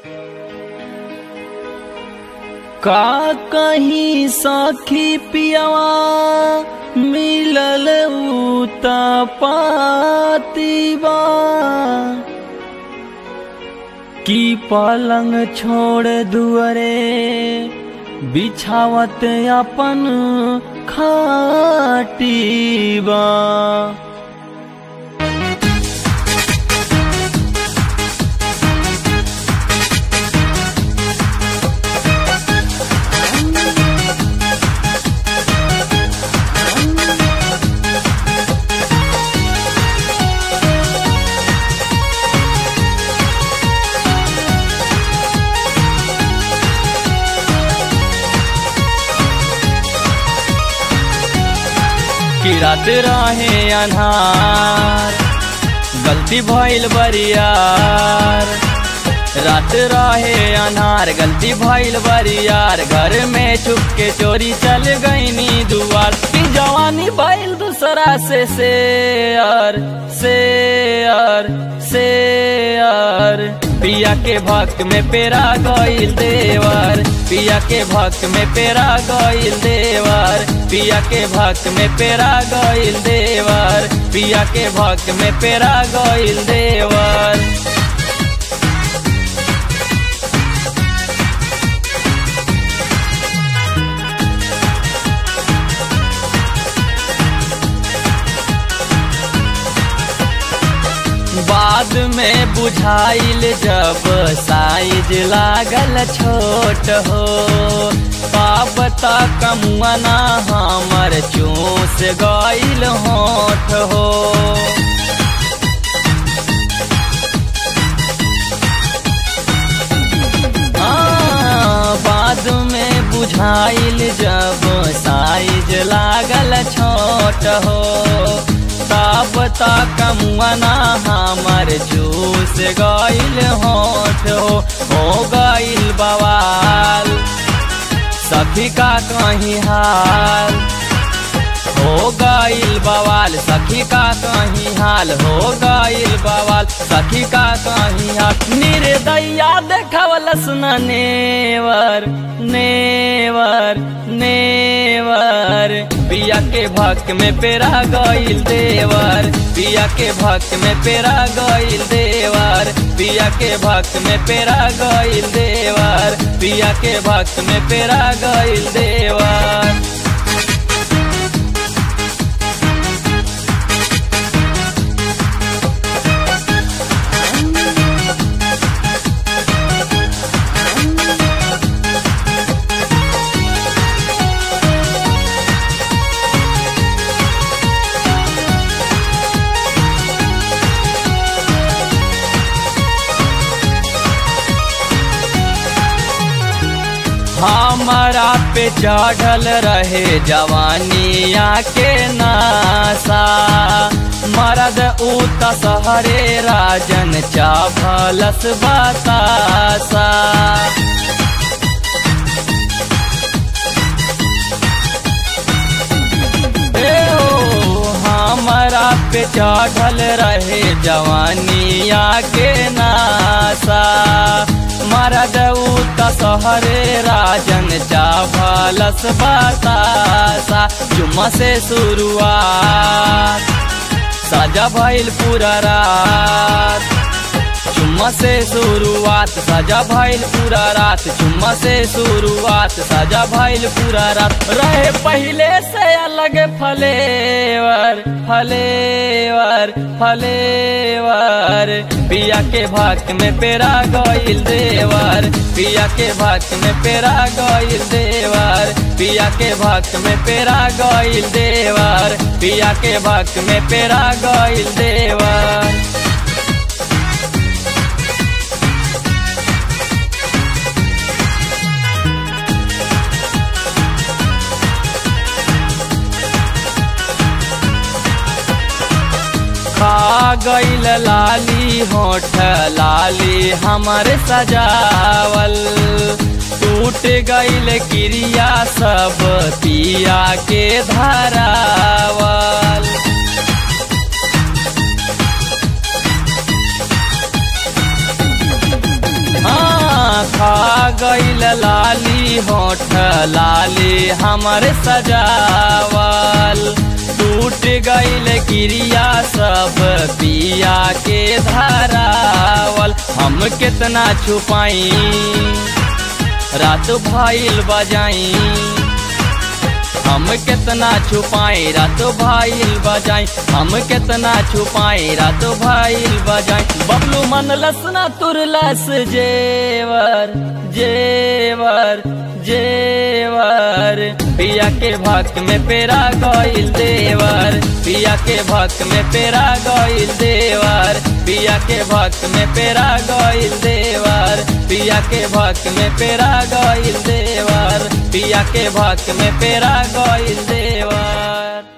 का कहीं सखी पियवा मिलल उता पातीबा की पलंग छोड़ दुअरे बिछावत अपन खाटीबा। कि रात रहे अन्हार गलती भइल बरियार, रात रहे अन्हार गलती भइल बरियार, घर में छुप के चोरी चल गईनी दुआर। की जवानी भइल दूसरा से शेयर शेयर शेयर, पिया के भक्त में पेरा गईल देवर, पिया के भक्त में पेरा गईल देवर, पिया के भक्त में पेरा गईल देवर, पिया के भक्त में पेरा गईल देवर। बाद में बुझाइल जब साइज लागल छोट हो, पाप तक मुआना हमर चूस गईल होठ हो। बाद में बुझाइल जब साइज लागल छोट हो, ताप तक मुआना हमर जूस गईल होठ हो गईल बवाल। सखी का कहीं हाल हो गईल बवाल, सखी का कहीं हाल हो गईल बवाल, सखी का कहीं हाल। निर्दया देखवलस न नेवर नेवर नेवर, पिया के भक्त में पेरा गईल देवर, पिया के भक्त में पेरा गईल देवर, पिया के भक्त में पेरा गईल देवर, पिया के भक्त में पेरा गईल देवर। हमारा पे चढ़ल रहे जवानिया के नासा, मरद उत सहरे राजन चाभलस बतासा। हमारा पे चढ़ल रहे जवानिया के नासा, मरद उत सहरे राजन चाभलस बतासा। जुम्मा से शुरुआत सजा भइल पूरा रात, जुम्मा से शुरुआत सजा भइल पूरा रात, जुम्मा से शुरुआत सजा भइल पूरा रात। रहे पहले से अलग फलेवर फलेवर फलेवर, पिया के भक्त में पेरा गईल देवर, पिया के भक्त में पेरा गईल देवर, पिया के भक्त में पेरा गईल देवर, पिया के भक्त में पेरा गईल देवर। खा गईल लाली होठ लाली हमर सजावल, टूट गईल क्रिया सब पिया के धरावल। गईल लाली होठ लाली हमर सजावल, टूट गईल क्रिया सब पिया के धरावल। हम कितना छुपाई रात भइल बजाई, हम कितना छुपाई रात भइल बजाई, हम कितना छुपाई रात भइल बजाई। बबलू मन लसना तुरलस जेवर जेवर जेवर, पिया के भक्त में पेरा गईल देवर, पिया के भक्त में पेरा गईल देवर, पिया के भक्त में पेरा गईल देवर, पिया के भक्त में पेरा गईल देवर, पिया के भक्त में पेरा गईल देवर।